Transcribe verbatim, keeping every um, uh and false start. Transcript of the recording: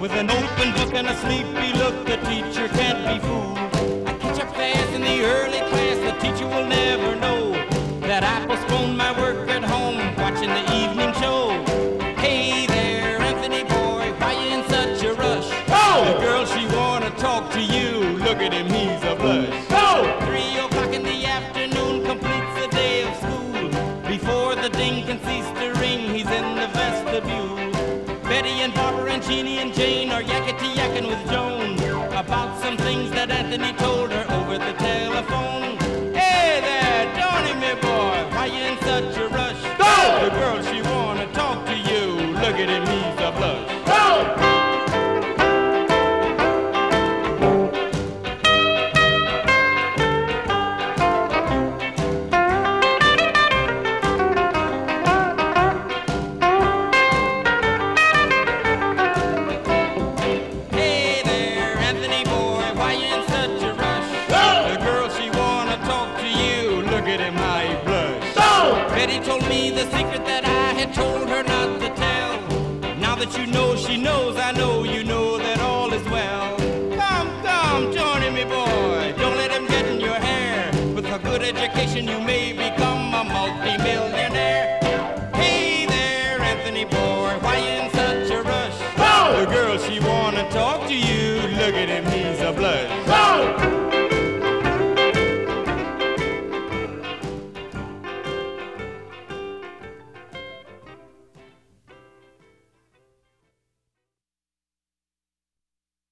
With an open book and a sleepy look, the teacher can't be fooled. I catch up fast in the early class, the teacher will never know that I postponed my work at home, watching the evening show. Hey there, Anthony boy, why you in such a rush? Oh! The girl, she wanna talk to you, look at him, he's a blush. Oh! Three o'clock in the afternoon completes the day of school. Before the ding can cease to ring, he's in the vestibule. Betty and Barbara and Jeannie and Jane are yakety-yakking with Joan about some things that Anthony told her over the telephone. Hey there, Johnny, me boy, why you in such a rush? Go! The girl, she wanna talk to you, look at him, he's a blush. Go! Betty told me the secret that I had told her not to tell. Now that you know she knows, I know you know that all is well. Come, come, Johnny, me boy, don't let him get in your hair. With a good education you may become a multi-millionaire. Hey there, Anthony boy, why you in such a rush? Oh! The girl, she wanna talk to you, look at him, he's a blush.